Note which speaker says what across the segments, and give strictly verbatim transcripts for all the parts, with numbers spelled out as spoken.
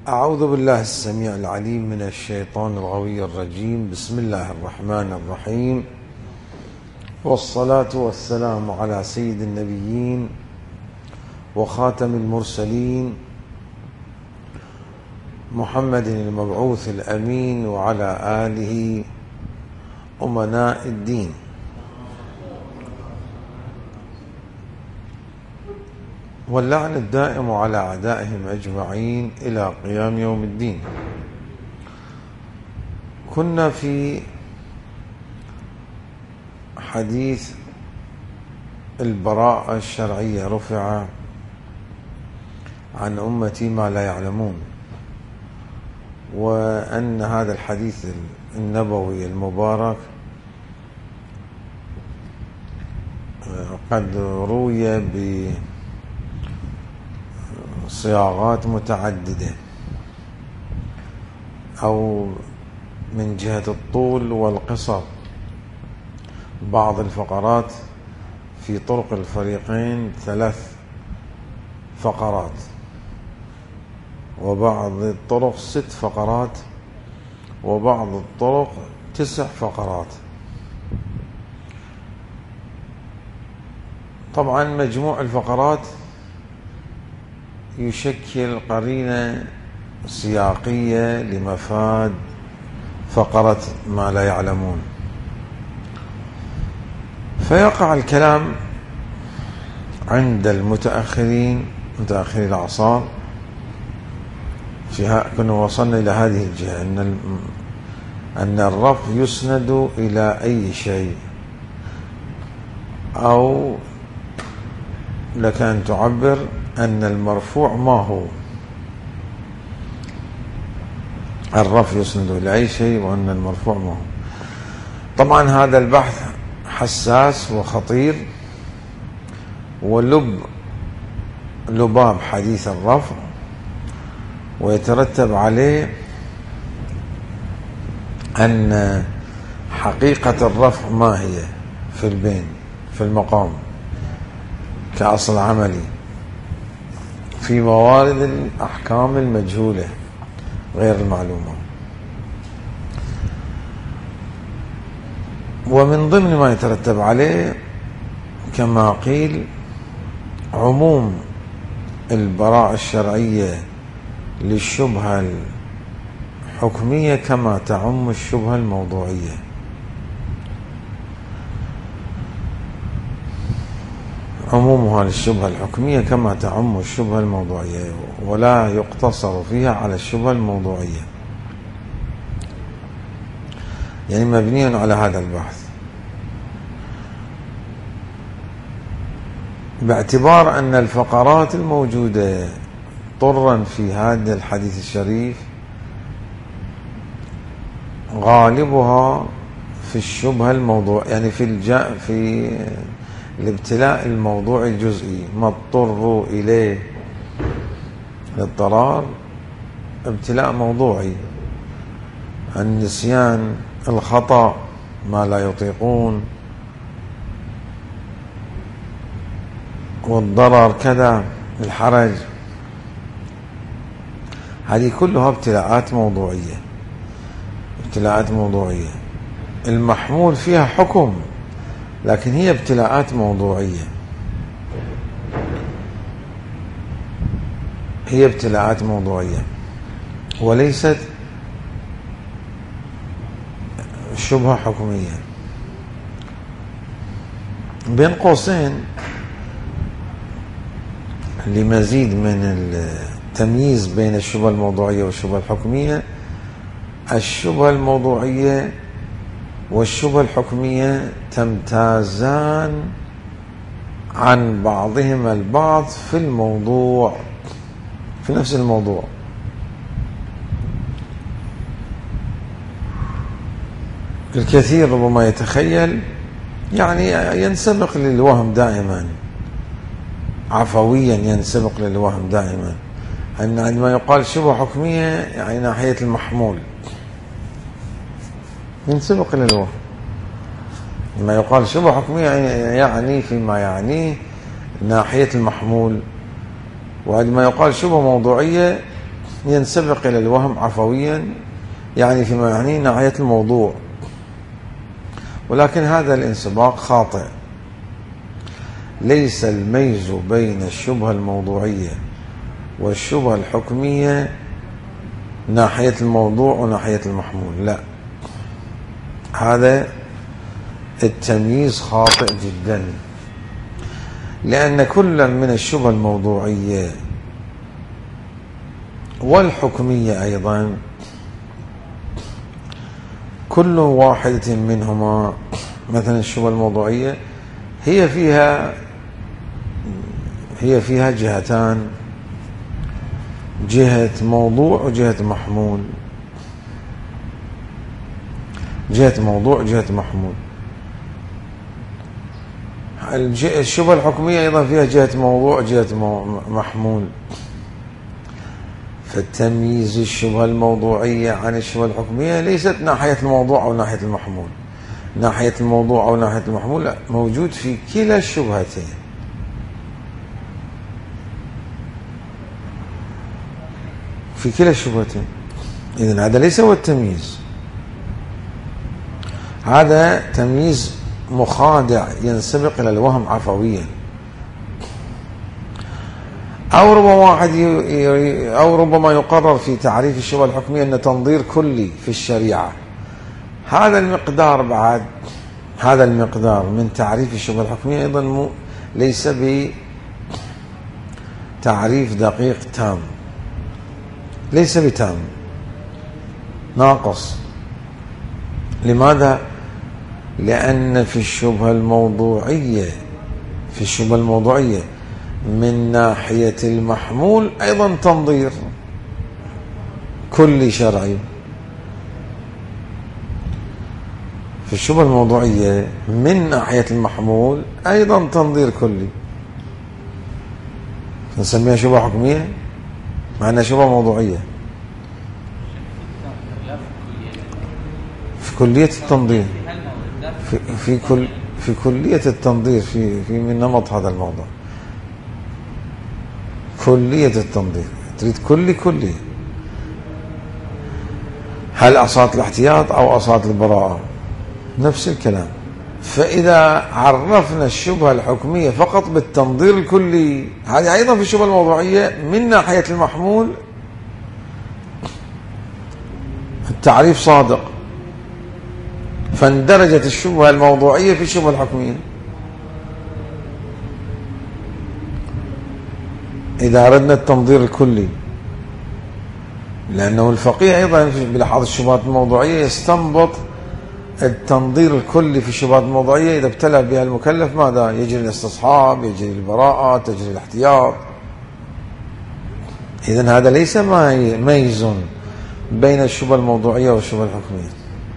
Speaker 1: أعوذ بالله السميع العليم من الشيطان الغوي الرجيم. بسم الله الرحمن الرحيم، والصلاة والسلام على سيد النبيين وخاتم المرسلين محمد المبعوث الأمين وعلى آله أمناء الدين. واللعن الدائم على أعدائهم أجمعين إلى قيام يوم الدين. كنا في حديث البراءة الشرعية، رفع عن أمتي ما لا يعلمون، وأن هذا الحديث النبوي المبارك قد روي بصياغات متعددة، أو من جهة الطول والقصر. بعض الفقرات في طرق الفريقين ثلاث فقرات، وبعض الطرق ست فقرات، وبعض الطرق تسع فقرات. طبعا مجموع الفقرات يشكل قرينة سياقية لمفاد فقرة ما لا يعلمون، فيقع الكلام عند المتأخرين متأخري الأعصار. في كنا وصلنا إلى هذه الجهة، أن أن الرفع يسند إلى أي شيء، أو لك أن تعبر أن المرفوع ما هو. الرفع يسند إلى أي شيء، وأن المرفوع ما هو. طبعا هذا البحث حساس وخطير، ولب لباب حديث الرفع، ويترتب عليه أن حقيقة الرفع ما هي في البين في المقام كأصل عملي في موارد الأحكام المجهولة غير المعلومة. ومن ضمن ما يترتب عليه كما قيل عموم البراءة الشرعية للشبهة الحكمية كما تعم الشبهة الموضوعية. عمومها للشبهة الحكمية كما تعم الشبهة الموضوعية، ولا يقتصر فيها على الشبهة الموضوعية، يعني مبني على هذا البحث، باعتبار أن الفقرات الموجودة طرا في هذا الحديث الشريف غالبها في الشبهة الموضوع، يعني في الجاء في الابتلاء الموضوعي الجزئي، ما اضطروا إليه الاضطرار ابتلاء موضوعي، النسيان، الخطأ، ما لا يطيقون، والضرر كذا، الحرج، هذه كلها ابتلاءات موضوعية. ابتلاءات موضوعية المحمول فيها حكم، لكن هي ابتلاءات موضوعية، هي ابتلاءات موضوعية وليست شبهة حكمية. بين قوسين لمزيد من التمييز بين الشبهة الموضوعية والشبهة الحكمية، الشبهة الموضوعية والشبهة الحكمية تمتازان عن بعضهما البعض في الموضوع، في نفس الموضوع. الكثير ربما يتخيل، يعني ينسبق للوهم دائما، عفويا ينسبق للوهم دائما، أن عندما يقال شبهة حكمية يعني ناحية المحمول، ينسبق للوهم. لما يقال شبهة حكمية يعني فيما يعنيه ناحية المحمول، وعندما يقال شبهة موضوعية ينسبق إلى الوهم عفويا، يعني فيما يعنيه ناحية الموضوع، ولكن هذا الانسباق خاطئ. ليس الميز بين الشبهة الموضوعية والشبهة الحكمية ناحية الموضوع وناحية المحمول، لا، هذا التمييز خاطئ جدا، لأن كل من الشبهة الموضوعية والحكمية أيضا كل واحدة منهما، مثلا الشبهة الموضوعية هي فيها هي فيها جهتان، جهة موضوع وجهة محمول، جهة موضوع وجهة محمول. الشبهة الحكمية أيضا فيها جهة موضوع وجهة محمول. فالتمييز الشبهة الموضوعية عن الشبهة الحكمية ليست ناحية الموضوع أو ناحية المحمول، ناحية الموضوع أو ناحية المحمول لا، موجود في كلا الشبهتين. في كلا الشبهتين. إذن هذا ليس هو التمييز، هذا تمييز مخادع ينسبق إلى الوهم عفويا. أو ربما واحد أو ربما يقرر في تعريف الشبهة الحكمية أن تنظير كلي في الشريعة. هذا المقدار بعد هذا المقدار من تعريف الشبهة الحكمية أيضا ليس بتعريف دقيق تام، ليس بتام، ناقص. لماذا؟ لأن في الشبهة الموضوعية في الشبهة الموضوعية من ناحية المحمول أيضا تنظير كلي شرعي. في الشبهة الموضوعية من ناحية المحمول أيضا تنظير كلي، نسميها شبهة حكمية مع أنها شبهة موضوعية. في كلية التنظير في, في كل في كلية التنظير في في من نمط هذا الموضوع، كلية التنظير تريد كلي كلي، هل أصالة الاحتياط أو أصالة البراءة، نفس الكلام. فإذا عرفنا الشبهة الحكمية فقط بالتنظير الكلي، هذه أيضا في الشبهة الموضوعية من ناحية المحمول التعريف صادق، فاندرجت الشبهة الموضوعية في الشبهة الحكمية. إذا أردنا التنظير الكلي، لأنه الفقيه أيضا بلحاظ الشبهات الموضوعية يستنبط التنظير الكلي في الشبهات الموضوعية. إذا ابتلى بها المكلف ماذا؟ يجري الاستصحاب، يجري البراءة، تجري الاحتياط. إذن هذا ليس ميز بين الشبهة الموضوعية والشبهة الحكمية.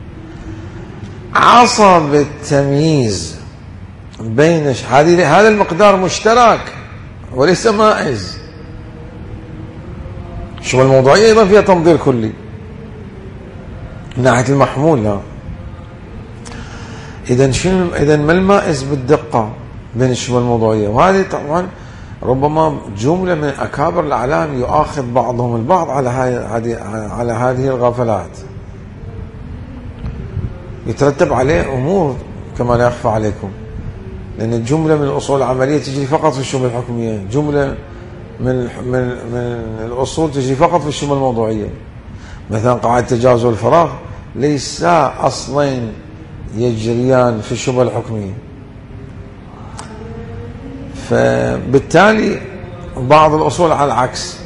Speaker 1: عصب التمييز بين هذه هذا المقدار مشترك وليس مائز. الشبهة الموضوعية أيضا فيها تنظير كلي من ناحية المحمول، لا. إذن شنو؟ إذن ما المائز بالدقة بين الشبهة الموضوعية؟ وهذه طبعا ربما جملة من أكابر الأعلام يؤاخذ بعضهم البعض على هذه على هذه الغفلات، يترتب عليه أمور كما لا يخفى عليكم، لأن الجملة من الأصول العملية تجري فقط في الشبهة الحكمية، جملة من من من الأصول تجري فقط في الشبهة الموضوعية. مثلا قاعدة تجاوز الفراغ ليس أصلين يجريان في الشبهة الحكمية، فبالتالي بعض الأصول على العكس.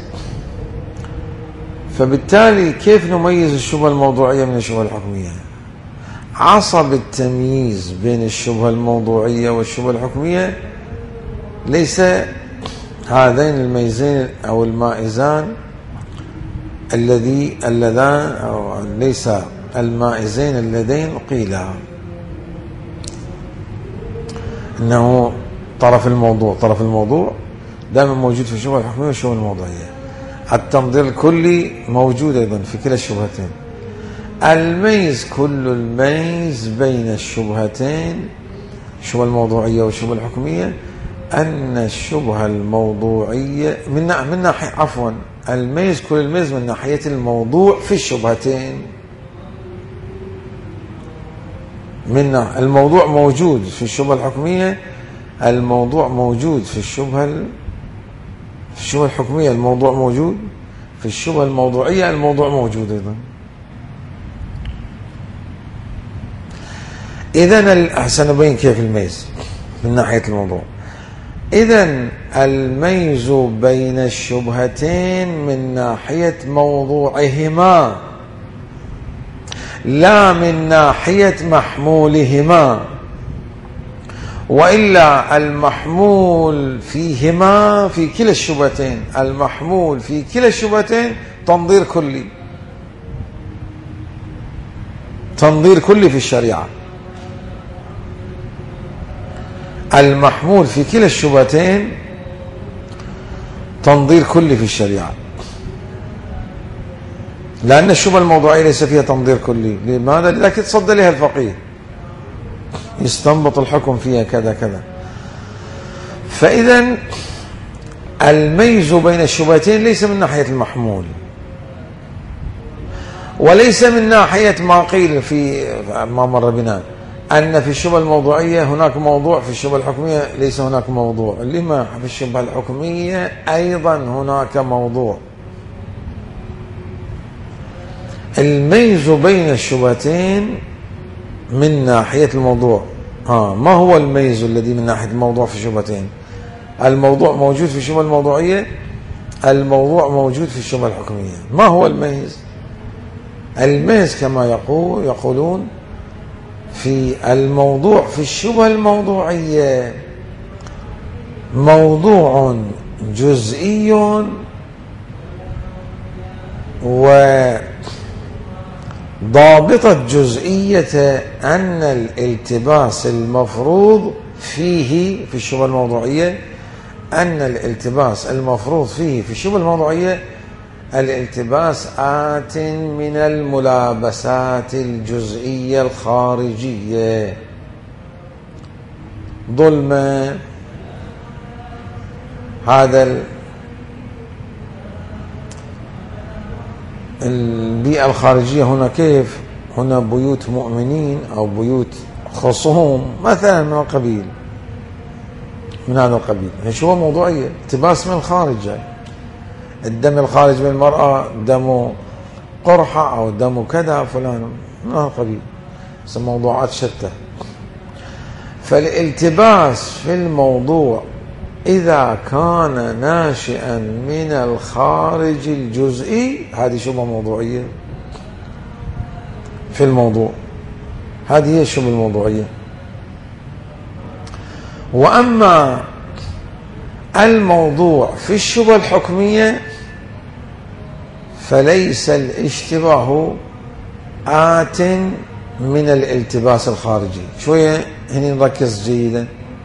Speaker 1: فبالتالي كيف نميز الشبهة الموضوعية من الشبهة الحكمية؟ عصب التمييز بين الشبهة الموضوعية والشبهة الحكمية ليس هذين الميزين أو المائزان الذي اللذان أو ليس المائزين اللذين قيلا إنه طرف الموضوع طرف الموضوع دائما موجود في الشبهة الحكمية والشبهة الموضوعية. التنظير الكلي موجود أيضا في كلا الشبهتين. الميز كل الميز بين الشبهتين الشبهة الموضوعية والشبهة الحكمية أن الشبهة الموضوعية من من ناحية عفوا الميز كل الميز من ناحية الموضوع في الشبهتين. من الموضوع موجود في الشبهة الحكمية، الموضوع موجود في الشبهة في الشبهة الحكمية، الموضوع موجود في الشبهة الموضوعية، الموضوع موجود أيضا. إذن سنبين كيف الميز من ناحية الموضوع. إذن الميز بين الشبهتين من ناحية موضوعهما لا من ناحية محمولهما، وإلا المحمول فيهما في كلا الشبهتين، المحمول في كلا الشبهتين تنظير كلي، تنظير كلي في الشريعة. المحمول في كلا الشبهتين تنظير كلي في الشريعة، لأن الشبهة الموضوعية ليس فيها تنظير كلي. لماذا؟ لذلك يتصدى لها الفقيه، يستنبط الحكم فيها كذا كذا. فإذا الميز بين الشبهتين ليس من ناحية المحمول، وليس من ناحية ما قيل في ما مر بنا أن في الشبهة الموضوعية هناك موضوع، في الشبهة الحكمية ليس هناك موضوع. لما في الشبهة الحكمية أيضا هناك موضوع. الميز بين الشبهتين من ناحية الموضوع. آه ما هو الميز الذي من ناحية الموضوع في الشبهتين؟ الموضوع موجود في الشبهة الموضوعية، الموضوع موجود في الشبهة الحكمية. ما هو الميز؟ الميز كما يقول يقولون في الموضوع في الشبهة الموضوعية موضوع جزئي وضابطة جزئية أن الالتباس المفروض فيه في الشبهة الموضوعية أن الالتباس المفروض فيه في الشبهة الموضوعية الالتباس آت من الملابسات الجزئية الخارجية، ظلمة هذا البيئة الخارجية هنا كيف؟ هنا بيوت مؤمنين أو بيوت خصوم مثلا من القبيل، من هذا القبيل، هي شبهة موضوعية، التباس من الخارج جاي. الدم الخارج من المرأة دم قرحة أو دم كذا فلان من هذا القبيل، موضوعات شتى. فالالتباس في الموضوع إذا كان ناشئا من الخارج الجزئي هذه شبهة موضوعية في الموضوع، هذه هي الشبهة الموضوعية. وأما الموضوع في الشبهة الحكمية فليس الاشتباه آت من الالتباس الخارجي. شوية هنا نركز جيدا.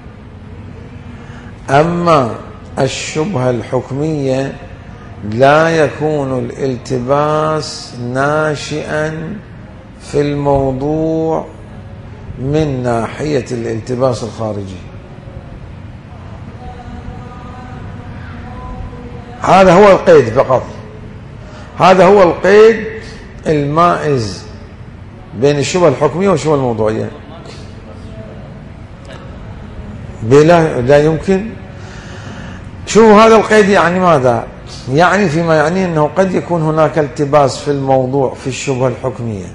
Speaker 1: أما الشبهة الحكمية لا يكون الالتباس ناشئا في الموضوع من ناحية الالتباس الخارجي. هذا هو القيد فقط، هذا هو القيد المائز بين الشبهة الحكمية والشبهة الموضوعية. بلا لا يمكن. شوفوا هذا القيد يعني ماذا؟ يعني فيما يعني أنه قد يكون هناك التباس في الموضوع في الشبهة الحكمية،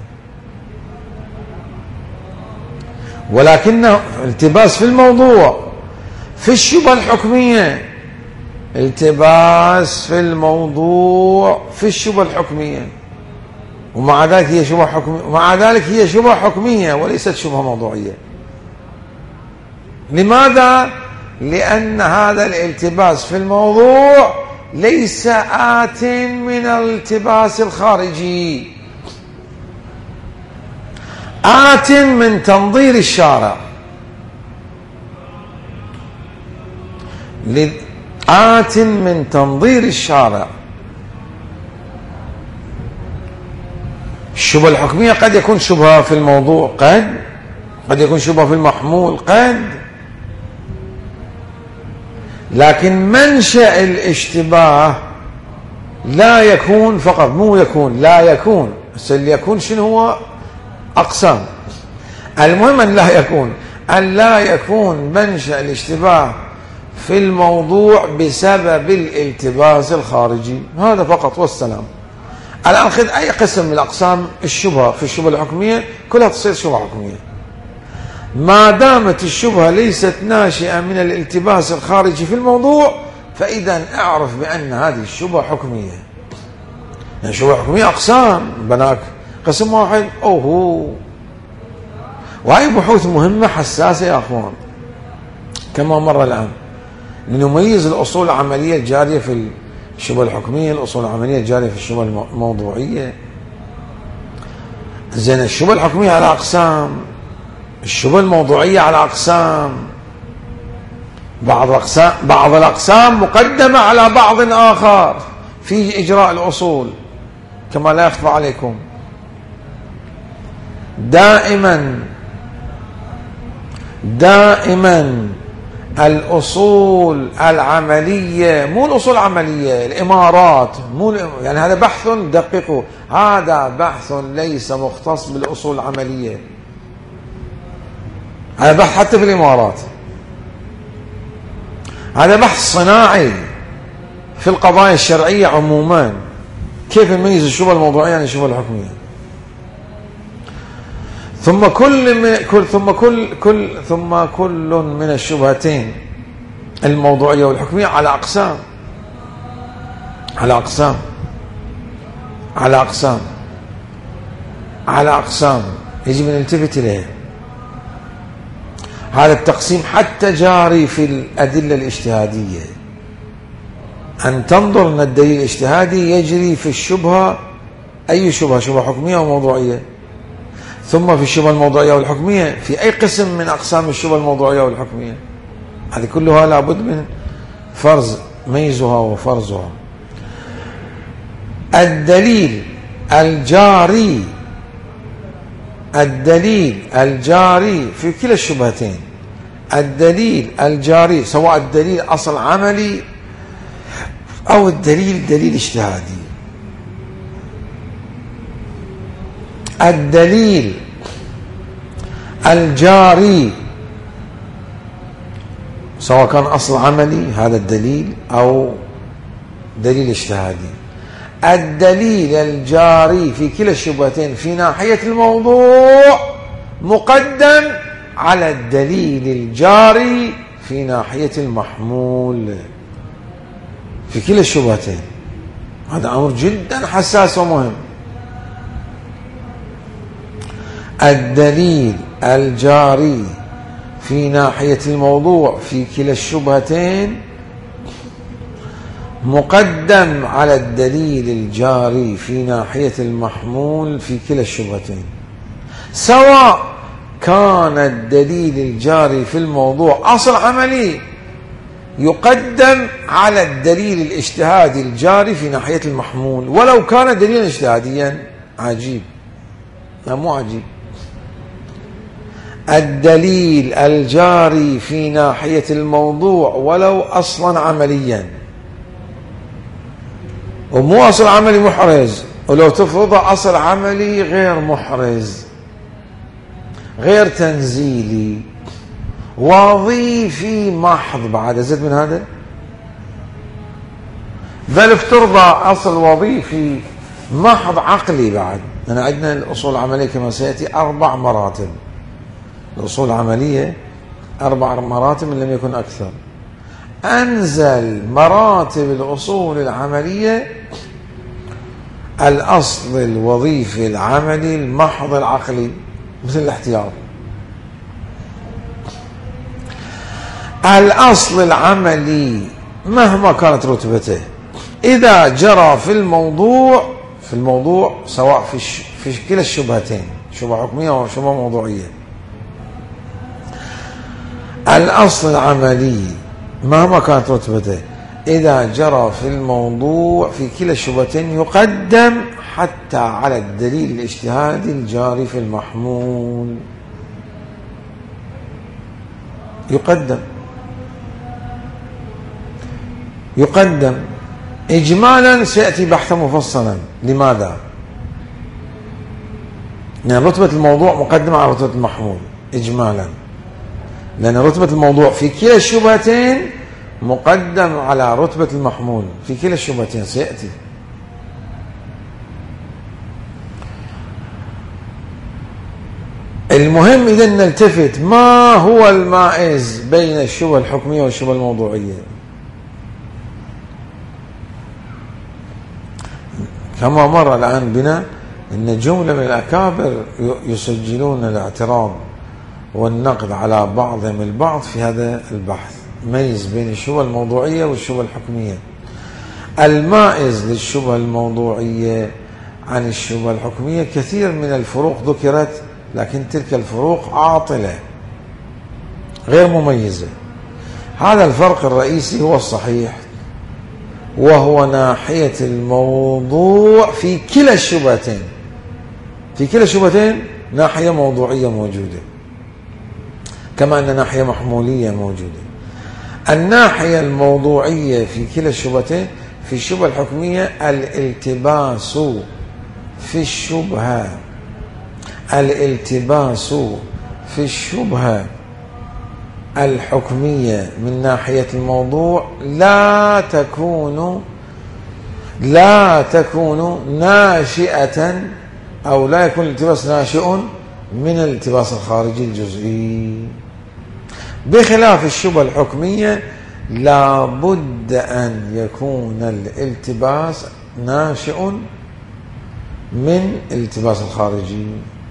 Speaker 1: ولكنه التباس في الموضوع في الشبهة الحكمية، التباس في الموضوع في الشبهة الحكمية، ومع ذلك هي شبهة حكمية، ومع ذلك هي شبهة حكمية وليست شبهة موضوعية. لماذا؟ لأن هذا الالتباس في الموضوع ليس آت من الالتباس الخارجي، آت من تنظير الشارع، آت من تنظير الشارع. الشبهة الحكمية قد يكون شبهة في الموضوع، قد قد يكون شبهة في المحمول، قد لكن منشأ الاشتباه لا يكون فقط، مو يكون، لا يكون. اللي يكون شنو هو؟ أقسام. المهم أن لا يكون، أن لا يكون منشأ الاشتباه في الموضوع بسبب الالتباس الخارجي، هذا فقط والسلام. الآن خذ أي قسم من الأقسام الشبهة في الشبهة الحكمية كلها تصير شبهة حكمية ما دامت الشبهة ليست ناشئة من الالتباس الخارجي في الموضوع، فإذا اعرف بأن هذه الشبهة حكمية. يعني الشبهة حكمية أقسام، بناك قسم واحد أوهو. وهي بحوث مهمة حساسة يا أخوان كما مر الآن، لنميز الأصول العملية الجارية في الشبهة الحكمية، الأصول العملية الجارية في الشبهة الموضوعية. زين، الشبهة الحكمية على أقسام، الشبهة الموضوعية على أقسام، بعض الأقسام بعض الأقسام مقدمة على بعض آخر في إجراء الأصول كما لا يخفى عليكم. دائما دائما الأصول العملية، مو الأصول العملية الإمارات، مو يعني هذا بحث دققوا، هذا بحث ليس مختص بالأصول العملية، هذا بحث حتى في الإمارات، هذا بحث صناعي في القضايا الشرعية عموما، كيف نميز الشبهة الموضوعية عن الشبهة الحكمية. ثم كل من كل ثم كل كل ثم كل من الشبهتين الموضوعية والحكمية على أقسام على أقسام على أقسام على أقسام يجب أن نلتفت إليه. هذا التقسيم حتى جاري في الأدلة الاجتهادية، أن تنظر أن الدليل الاجتهادي يجري في الشبهة، أي شبهة؟ شبهة حكمية أو موضوعية. ثم في الشبهة الموضوعية والحكمية في أي قسم من أقسام الشبهة الموضوعية والحكمية. هذه كلها لابد من فرز ميزها وفرزها. الدليل الجاري الدليل الجاري في كلا الشبهتين، الدليل الجاري سواء الدليل أصل عملي أو الدليل دليل اجتهادي، الدليل الجاري سواء كان أصل عملي هذا الدليل أو دليل اجتهادي، الدليل الجاري في كلا الشبهتين في ناحية الموضوع مقدم على الدليل الجاري في ناحية المحمول في كلا الشبهتين. هذا أمر جدا حساس ومهم. الدليل الجاري في ناحية الموضوع في كلا الشبهتين مقدم على الدليل الجاري في ناحية المحمول في كلا الشبهتين، سواء كان الدليل الجاري في الموضوع أصل عملي يقدم على الدليل الاجتهادي الجاري في ناحية المحمول، ولو كان دليلا اجتهاديا. عجيب، لا مو عجيب. الدليل الجاري في ناحية الموضوع ولو أصلا عمليا، ومو أصل عملي محرز، ولو تفرض أصل عملي غير محرز غير تنزيلي وظيفي محض، بعد زد من هذا، بل افترض أصل وظيفي محض عقلي بعد. أنا عندنا الأصول العملية كما سيأتي أربع مراتب، الأصول العملية أربع مراتب إن لم يكن أكثر. أنزل مراتب الأصول العملية الأصل الوظيفي العملي المحض العقلي مثل الاحتياط. الأصل العملي مهما كانت رتبته إذا جرى في الموضوع في الموضوع سواء في في كلا الشبهتين، شبهة حكمية وشبهة موضوعية، الأصل العملي مهما كانت رتبته إذا جرى في الموضوع في كلا الشبهتين يقدم حتى على الدليل الاجتهادي الجاري في المحمول. يقدم يقدم إجمالا سيأتي بحثا مفصلا. لماذا؟ لأن رتبة الموضوع مقدمة على رتبة المحمول إجمالا، لأن رتبة الموضوع في كلا الشبهتين مقدم على رتبة المحمول في كلا الشبهتين سيأتي. المهم إذا نلتفت ما هو المائز بين الشبهة الحكمية والشبهة الموضوعية. كما مر الآن بنا أن جملة من الأكابر يسجلون الاعتراض والنقد على بعضهم البعض في هذا البحث، ميز بين الشبهة الموضوعية والشبهة الحكمية. المائز للشبهة الموضوعية عن الشبهة الحكمية كثير من الفروق ذكرت، لكن تلك الفروق عاطلة غير مميزة. هذا الفرق الرئيسي هو الصحيح، وهو ناحية الموضوع في كلا الشبهتين. في كلا الشبهتين ناحية موضوعية موجودة، كما أن ناحية محمولية موجودة. الناحية الموضوعية في كلا الشبهتين في الشبهة الحكمية الالتباس في الشبهة الالتباس في الشبهة الحكمية من ناحية الموضوع لا تكون لا تكون ناشئة، أو لا يكون الالتباس ناشئ من الالتباس الخارجي الجزئي، بخلاف الشبهة الحكمية لا بد أن يكون الالتباس ناشئ من الالتباس الخارجي.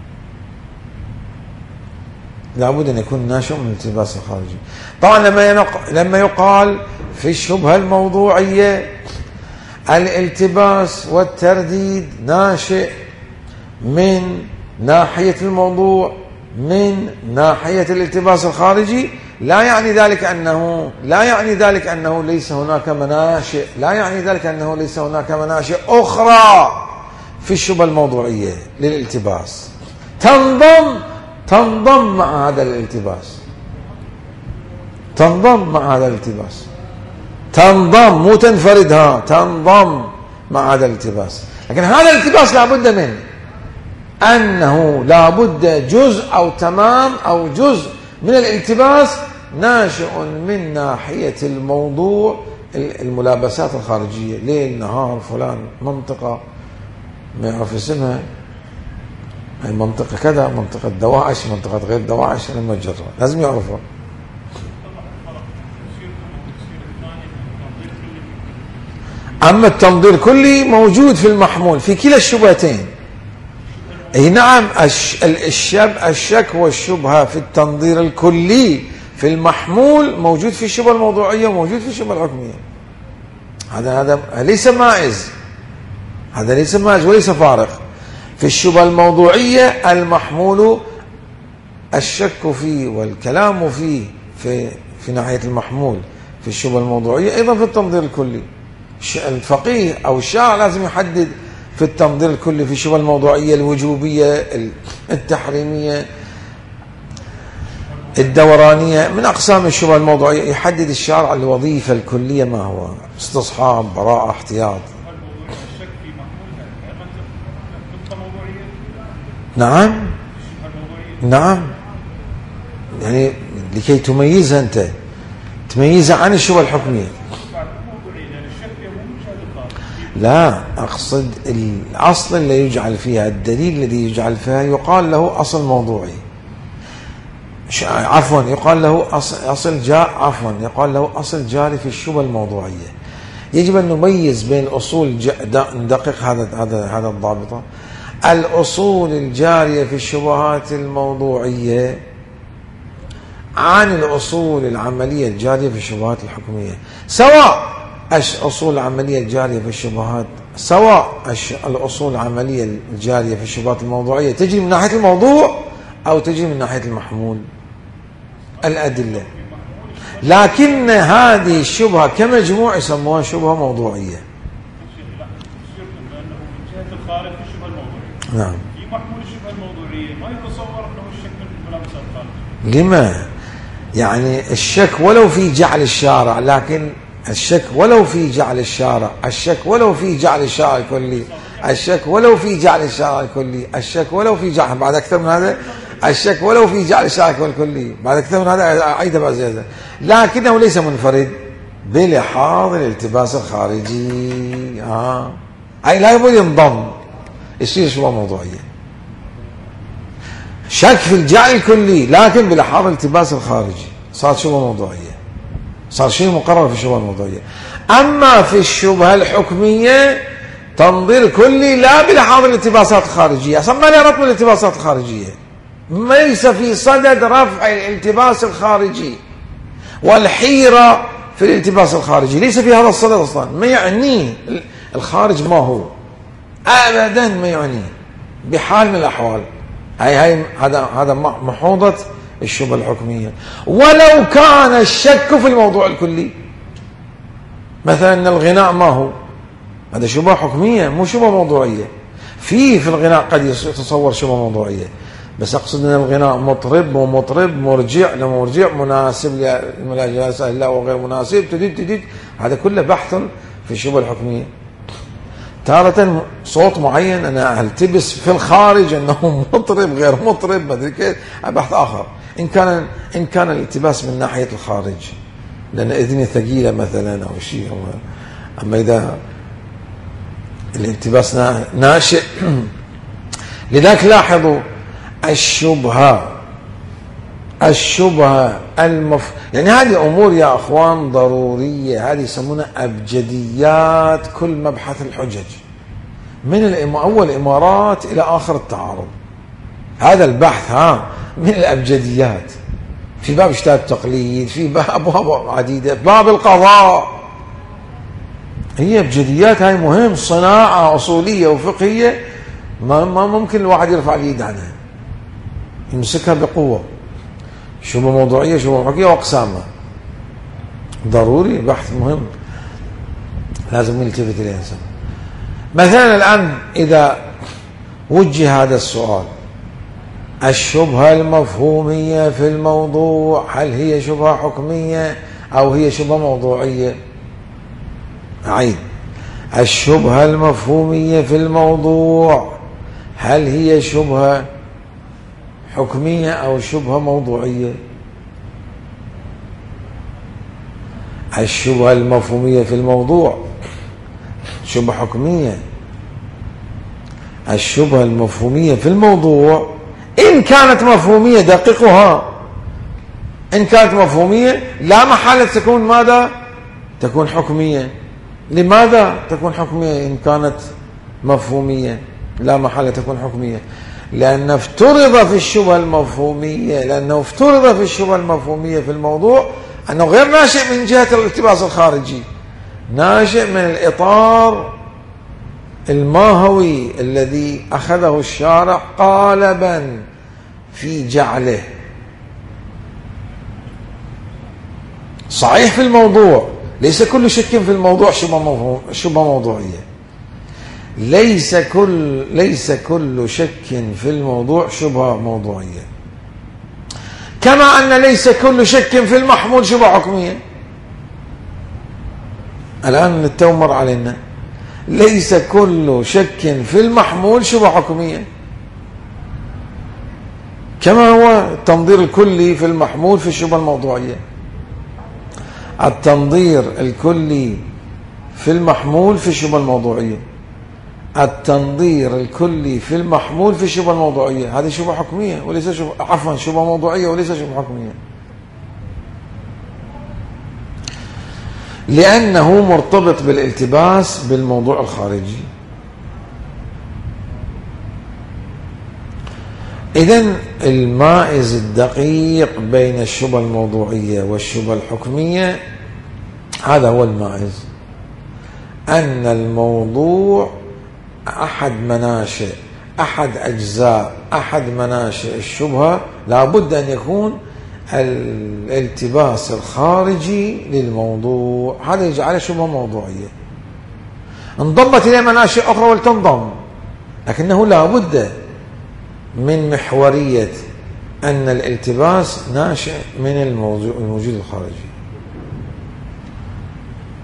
Speaker 1: لابد أن يكون ناشئ من الالتباس الخارجي. طبعا لما لما يقال في الشبهة الموضوعية الالتباس والترديد ناشئ من ناحية الموضوع من ناحية الالتباس الخارجي، لا يعني ذلك أنه لا يعني ذلك أنه ليس هناك مناشئ لا يعني ذلك أنه ليس هناك مناشئ أخرى في الشبهة الموضوعية للالتباس تنضم تنضم مع هذا الالتباس تنضم مع هذا الالتباس تنضم مو تنفردها تنضم مع هذا الالتباس. لكن هذا الالتباس لابد منه أنه لابد جزء أو تمام أو جزء من الالتباس ناشئ من ناحية الموضوع، الملابسات الخارجية، ليل نهار فلان منطقة ما يعرف اسمها، هي منطقة كذا، منطقة دواعش، منطقة غير دواعش، لما جرى لازم يعرفها. أما التنظير الكلي موجود في المحمول في كلا الشبهتين. اي نعم، الشب الشك والشبهة في التنظير الكلي في المحمول موجود في الشبهة الموضوعية وموجود في الشبهة الحكمية. هذا هذا ليس مائز، هذا ليس مائز وليس فارق. في الشبهة الموضوعية المحمول الشك فيه والكلام فيه في في ناحية المحمول في الشبهة الموضوعية، أيضا في التنظير الكلي. الفقيه أو الشارع لازم يحدد في التنظير الكلي في الشبهة الموضوعية الوجوبية، التحريمية، الدورانية، من أقسام الشبهة الموضوعية يحدد الشارع الوظيفة الكلية ما هو، استصحاب، براءة، احتياط. نعم نعم، يعني لكي تميزها أنت تميزها عن الشبهة الحكمية. لا، أقصد الأصل اللي يجعل فيها، الدليل الذي يجعل فيها يقال له أصل موضوعي، عفوا يقال له أصل جاء عفوا يقال له أصل جاري في الشبهة الموضوعية. يجب أن نميز بين أصول، ندقق هذا هذا هذا الضابطة. الأصول الجارية في الشبهات الموضوعية عن الأصول العملية الجارية في الشبهات الحكمية، سواء الأصول العملية الجارية في الشبهات سواء الأصول العملية الجارية في الشبهات الموضوعية تجري من ناحية الموضوع أو تجري من ناحية المحمول الأدلة، لكن هذه الشبهة كمجموع يسموها شبهة موضوعية. نعم.
Speaker 2: في محمول الشبهة الموضوعية ما يتصور أنه الشك من الملابسات الخارجية.
Speaker 1: لما؟ يعني الشك ولو في جعل الشارع، لكن الشك ولو في جعل الشارع، الشك ولو في جعل الشارع الكلي، الشك ولو في جعل الشارع الكلي، الشك ولو في جعل، بعد أكثر من هذا الشك ولو في جعل الشارع الكلي، بعد أكثر من هذا أعيد بعد زيادة، لكنه ليس منفرد بلحاظ الالتباس الخارجي. آه. أي لا يبغى ينضم يصير شبهة موضوعية. شك في الجعل الكلي لكن بلحاظ الالتباس الخارجي صار شبهة موضوعية، صار شيء مقرر في الشبهة الموضوعية. أما في الشبهة الحكمية تنظير كلي لا بلحاظ الالتباسات الخارجية، أصلا ما لها ربط بالالتباسات الخارجية، ليس في صدد رفع الالتباس الخارجي والحيرة في الالتباس الخارجي، ليس في هذا الصدد أصلا، ما يعنيه الخارج ما هو أبدا، ما يعنيه بحال من الأحوال. هاي هاي هذا هذا محوضة الشبهة الحكمية. ولو كان الشك في الموضوع الكلي، مثلا أن الغناء ما هو، هذا شبهة حكمية مو شبهة موضوعية. في في الغناء قد يتصور شبهة موضوعية، بس أقصد أن الغناء مطرب ومطرب مرجع لمرجع، مناسب لجلسة الله وغير مناسب، تديد تديد، هذا كله بحث في الشبهة الحكمية. تارة صوت معين أنا ألتبس في الخارج أنه مطرب غير مطرب، ما أدري كيف، بحث آخر. إن كان إن كان الالتباس من ناحية الخارج لأن إذني ثقيلة مثلا أو شيء، أما إذا الالتباس ناشئ لذلك لاحظوا الشبهة الشبهة المف... يعني هذه أمور يا أخوان ضرورية، هذه يسمونها أبجديات كل مبحث الحجج، من الإم... أول إمارات إلى آخر التعارض. هذا البحث ها من الأبجديات، في باب اجتهاد التقليد، في باب أبواب عديدة، باب القضاء، هي أبجديات. هاي مهم، صناعة أصولية وفقهية ما, ما ممكن الواحد يرفع اليد عنها، يمسكها بقوة. شبهة موضوعية، شبهة حكمية، وأقسامها ضروري، بحث مهم لازم نلتفت إليه الإنسان. مثلا الآن إذا وجه هذا السؤال، الشبهة المفهومية في الموضوع هل هي شبهة حكمية أو هي شبهة موضوعية؟ أعيد، الشبهة المفهومية في الموضوع هل هي شبهة حكمية أو شبهة موضوعية؟ الشبهة المفهومية في الموضوع شبهة حكمية. الشبهة المفهومية في الموضوع إن كانت مفهومية دققها، إن كانت مفهومية لا محالة تكون ماذا؟ تكون حكمية. لماذا تكون حكمية إن كانت مفهومية؟ لا محالة تكون حكمية، لأن افترض في الشبهة المفهومية لأنه افترض في الشبهة المفهومية في الموضوع أنه غير ناشئ من جهة الالتباس الخارجي، ناشئ من الإطار الماهوي الذي أخذه الشارع قالبا في جعله. صحيح في الموضوع ليس كل شك في الموضوع شبهة موضوعية، ليس كل ليس كل شك في الموضوع شبهة موضوعية، كما أن ليس كل شك في المحمول شبهة حكمية. الآن التو مر علينا، ليس كل شك في المحمول شبهة حكمية، كما هو التنظير الكلي في المحمول في الشبهة الموضوعية. التنظير الكلي في المحمول في الشبهة الموضوعية، التنظير الكلي في المحمول في الشبهة الموضوعية، هذه شبهة حكمية وليس شبهة، عفوا شبهة موضوعية وليس شبهة حكمية، لأنه مرتبط بالالتباس بالموضوع الخارجي. إذن المائز الدقيق بين الشبهة الموضوعية والشبهة الحكمية هذا هو المائز، أن الموضوع أحد مناشئ أحد أجزاء أحد مناشئ الشبهة لابد أن يكون الالتباس الخارجي للموضوع، هذا يجعله شبهة موضوعية. انضمت إليه مناشئ أخرى ولتنضم، لكنه لابد من محورية أن الالتباس ناشئ من الموجود الخارجي.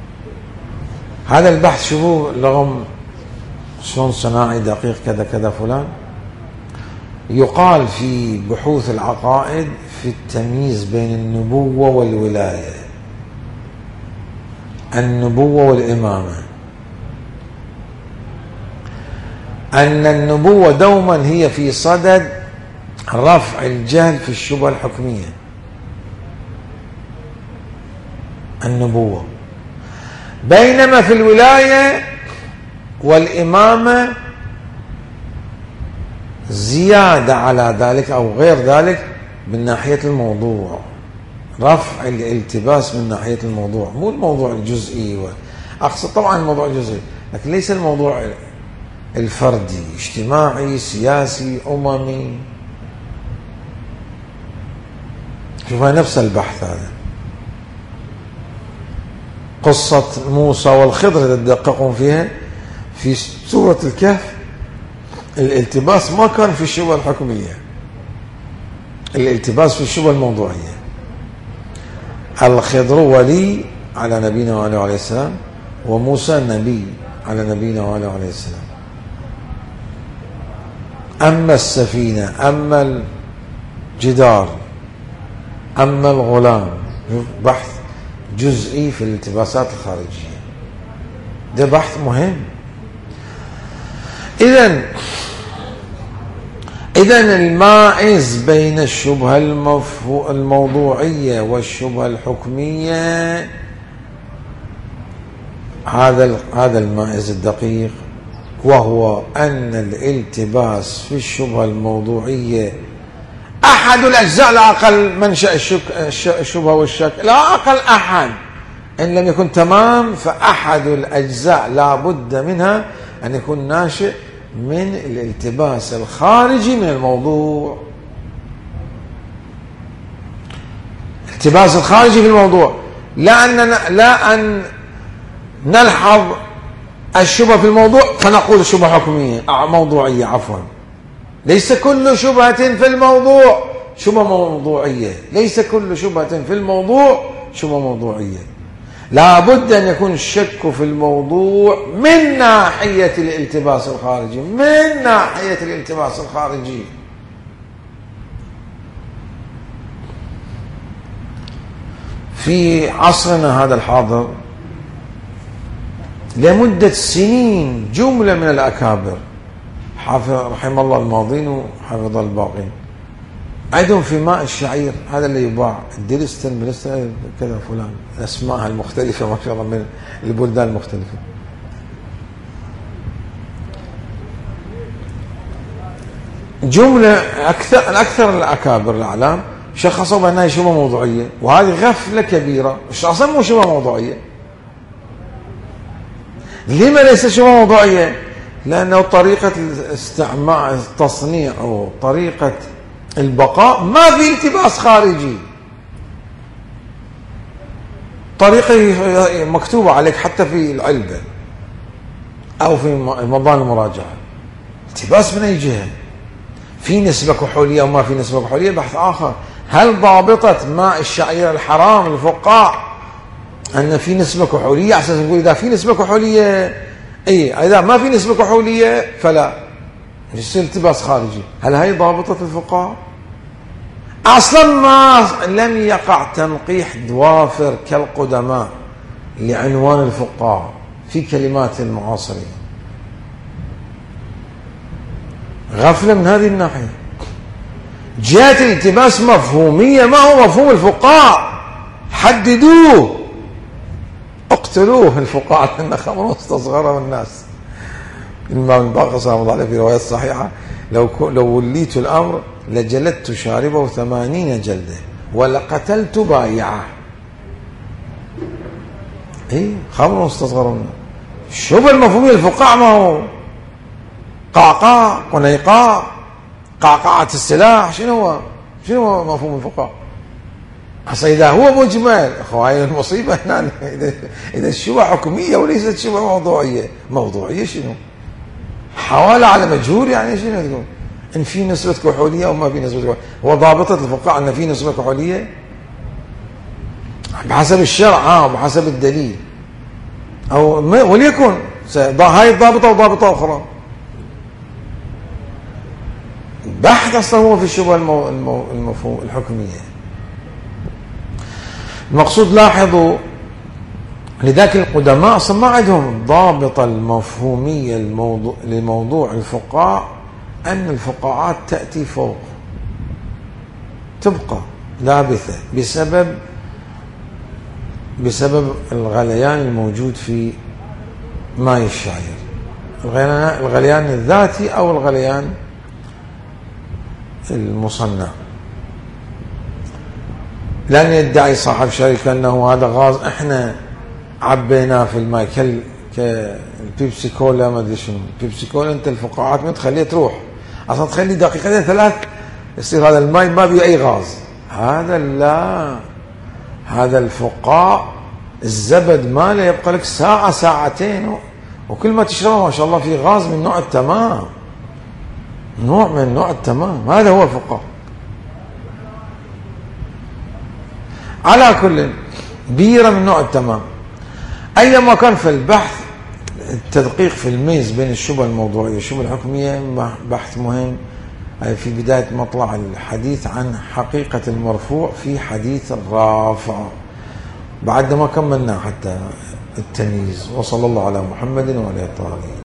Speaker 1: هذا البحث شوفوا لغم شلون صناعي دقيق كذا كذا فلان. يقال في بحوث العقائد في التمييز بين النبوة والولاية، النبوة والإمامة، أن النبوة دوما هي في صدد رفع الجهل في الشبهة الحكمية، النبوة، بينما في الولاية والإمامة زيادة على ذلك أو غير ذلك من ناحية الموضوع، رفع الالتباس من ناحية الموضوع، مو الموضوع الجزئي. أقصد طبعا الموضوع الجزئي، لكن ليس الموضوع الفردي، اجتماعي، سياسي، أممي. شوفها نفس البحث هذا، قصة موسى والخضر إذا تدققون فيها في سورة الكهف، الالتباس ما كان في الشبهة الحكمية، الالتباس في الشبهة الموضوعية. الخضر ولي على نبينا وعليه عليه السلام، وموسى نبي على نبينا وعليه عليه السلام. أما السفينة، أما الجدار، أما الغلام، بحث جزئي في الالتباسات الخارجية، ده بحث مهم. إذن إذن المائز بين الشبهة الموضوعية والشبهة الحكمية هذا هذا المائز الدقيق، وهو أن الالتباس في الشبهة الموضوعية أحد الأجزاء، لا أقل منشأ الشبهة والشك، لا أقل أحد، إن لم يكن تمام فأحد الأجزاء لا بد منها أن يكون ناشئ من الالتباس الخارجي من الموضوع. الالتباس الخارجي في الموضوع، لا أن لا أن نلحظ الشبهة في الموضوع فنقول شبهة حكمية موضوعية، عفوا. ليس كل شبهة في الموضوع شبهة موضوعية، ليس كل شبهة في الموضوع شبهة موضوعية. لا بد أن يكون الشك في الموضوع من ناحية الالتباس الخارجي، من ناحية الالتباس الخارجي. في عصرنا هذا الحاضر لمدة سنين جملة من الأكابر، حافظ رحم الله الماضين وحفظ الباقين، عندهم في ماء الشعير هذا اللي يباع الدلستن بلستن كذا فلان، اسمائها المختلفة ما شاء الله من البلدان المختلفة، جملة أكثر الأكثر الأكابر الأعلام شخصوا بأنها شبهة موضوعية، وهذه غفلة كبيرة. مش أصلا مو شبهة موضوعية. لما ليس شبهة موضوعية؟ لأنه طريقة الاستعمال التصنيع أو طريقة البقاء ما في التباس خارجي، طريقة مكتوبة عليك حتى في العلبة أو في مضان المراجعة. التباس من أي جهة؟ في نسبة كحولية أو ما في نسبة كحولية بحث آخر. هل ضابطة ماء الشعير الحرام الفقاع أن في نسبة كحولية على أساس نقول إذا في نسبة كحولية أي، إذا ما في نسبة كحولية فلا يصير التباس خارجي؟ هل هي ضابطة الفقاع؟ أصلا ما لم يقع تنقيح دوافر كالقدماء لعنوان الفقاع في كلمات المعاصرين. غفلة من هذه الناحية. جهة الالتباس مفهومية، ما هو مفهوم الفقاع؟ حددوه، اقتلوه الفقاع لأن خمر مستصغره الناس. الإمام الباقر صلى الله عليه في رواية صحيحة لو لو وليت الأمر لجلدت شاربه ثمانين جلدة ولقتلت بايعه. إيه خمر مستصغره. الشبهة المفهومية الفقاع ما هو قعقاع قنيقاع قعقعة السلاح. شنو هو شنو هو مفهوم الفقاع؟ أصلا إذا هو مجمل أخواني المصيبة هنا إذا الشبهة حكمية وليست شبهة موضوعية. موضوعية شنو؟ حوالة على مجهول، يعني شنو تقول؟ إن في نسبة كحولية أو ما في نسبة كحولية؟ هو ضابطة الفقاع أن في نسبة كحولية بحسب الشرع ها وبحسب الدليل. أو وليكن هاي ضابطة وضابطة أخرى. بحث أصلا هو في الشبهة المو... المو... المفهوم الحكمية. المقصود لاحظوا لذلك القدماء أصلا ما عندهم الضابطة المفهومية الموضوع... لموضوع الفقاعة، أن الفقاعات تأتي فوق تبقى لابثة بسبب بسبب الغليان الموجود في ماء الشعير، الغليان الذاتي أو الغليان المصنع. لن يدعي صاحب شركة أنه هذا غاز إحنا عبيناه في الماء كال كالبيبسي كولا ما أدري شنو. البيبسي كولا أنت الفقاعات ما تخليها تروح أصلا، تخلي دقيقتين ثلاث يصير هذا الماء ما بيه أي غاز. هذا لا، هذا الفقاع الزبد ماله يبقى لك ساعة ساعتين، وكل ما تشربه ما شاء الله في غاز من نوع التمام، نوع من نوع التمام. هذا هو الفقاع. على كل بيرة من نوع التمام. أيما كان في البحث التدقيق في الميز بين الشبهة الموضوعية والشبهة الحكمية بحث مهم في بداية مطلع الحديث عن حقيقة المرفوع في حديث الرافع، بعد ما كملنا حتى التمييز. وصلى الله على محمد وعلى آله الطاهرين.